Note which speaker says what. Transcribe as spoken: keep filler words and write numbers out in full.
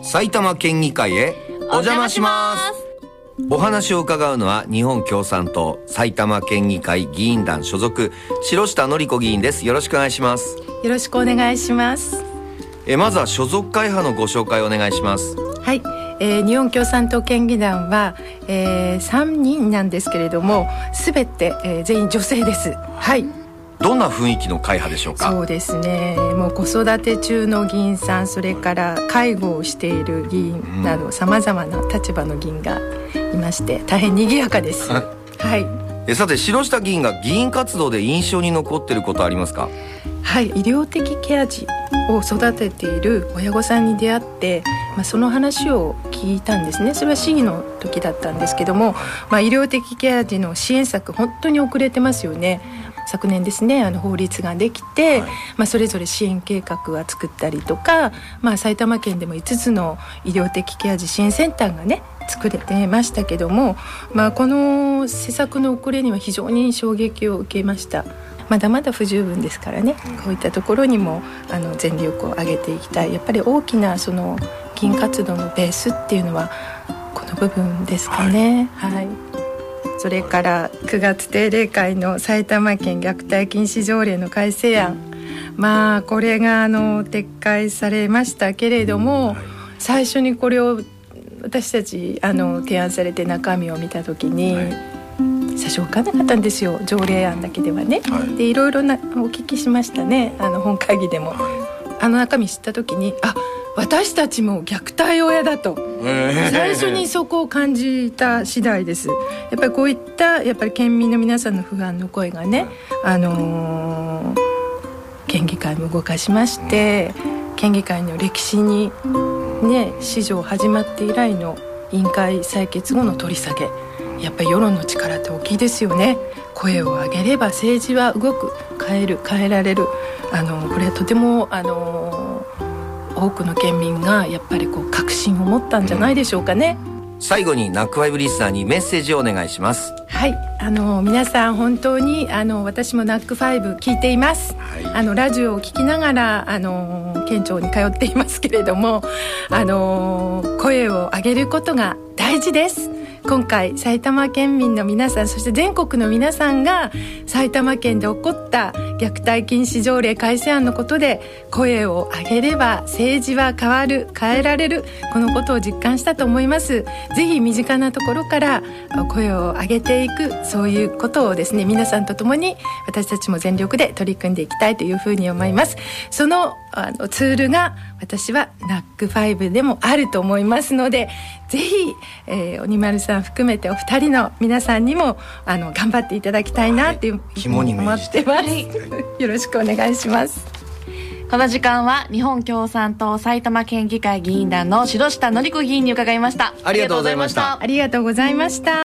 Speaker 1: 埼玉県議会へお邪魔します。お話を伺うのは日本共産党埼玉県議会議員団所属城下典子議員です。よろしくお願いします。
Speaker 2: よろしくお願いします。
Speaker 1: えまずは所属会派のご紹介をお願いします。
Speaker 2: はい、えー、日本共産党県議団は、えー、さんにんなんですけれども、すべて、えー、全員女性です。はい。
Speaker 1: どんな雰囲気の会派でしょうか。
Speaker 2: そうですね、もう子育て中の議員さん、それから介護をしている議員などさまざまな立場の議員がいまして大変賑やかです。はい。
Speaker 1: えさて城下議員が議員活動で印象に残っていることありますか。
Speaker 2: はい、医療的ケア児を育てている親御さんに出会って、まあ、その話を聞いたんですね。それは市議の時だったんですけども、まあ、医療的ケア児の支援策本当に遅れてますよね。昨年ですね、あの法律ができて、はい、まあ、それぞれ支援計画は作ったりとか、まあ、埼玉県でもいつつの医療的ケア児支援センターがね作れてましたけども、まあ、この施策の遅れには非常に衝撃を受けました。まだまだ不十分ですからね、こういったところにもあの全力を挙げていきたい。やっぱり大きなその議員活動のベースっていうのはこの部分ですかね。はい、はい。それからくがつ定例会の埼玉県虐待禁止条例の改正案、まあこれがあの撤回されましたけれども、最初にこれを私たちあの提案されて中身を見た時に、はい、最初分からなかったんですよ、条例案だけではね。はい、でいろいろなお聞きしましたね、あの本会議でも。あの中身知った時に、あ、私たちも虐待親だと、最初にそこを感じた次第です。やっぱりこういったやっぱり県民の皆さんの不安の声がね、あのー、県議会も動かしまして、県議会の歴史にね、史上始まって以来の委員会採決後の取り下げ、やっぱり世論の力って大きいですよね。声を上げれば政治は動く、変える、変えられる。あのこれはとてもあの多くの県民がやっぱりこう確信を持ったんじゃないでしょうかね。
Speaker 1: 最後にナックファイブリスナーにメッセージをお願いします。
Speaker 2: はい、あの皆さん本当にあの私もナックファイブ聞いています。はい、あのラジオを聞きながらあの県庁に通っていますけれども、あの声を上げることが大事です。今回埼玉県民の皆さん、そして全国の皆さんが埼玉県で起こった虐待禁止条例改正案のことで声を上げれば政治は変わる、変えられる、このことを実感したと思います。ぜひ身近なところから声を上げていく、そういうことをですね、皆さんと共に私たちも全力で取り組んでいきたいというふうに思います。その、あのツールが私はナックファイブでもあると思いますので、ぜひ、えー、鬼丸さん含めてお二人の皆さんにもあの頑張っていただきたいなっていう、はい、
Speaker 1: 肝に銘じて
Speaker 2: 思ってます。よろしくお願いします。
Speaker 3: この時間は日本共産党埼玉県議会議員団の城下典子議員に伺いました。
Speaker 1: ありがとうございました。
Speaker 2: ありがとうございました。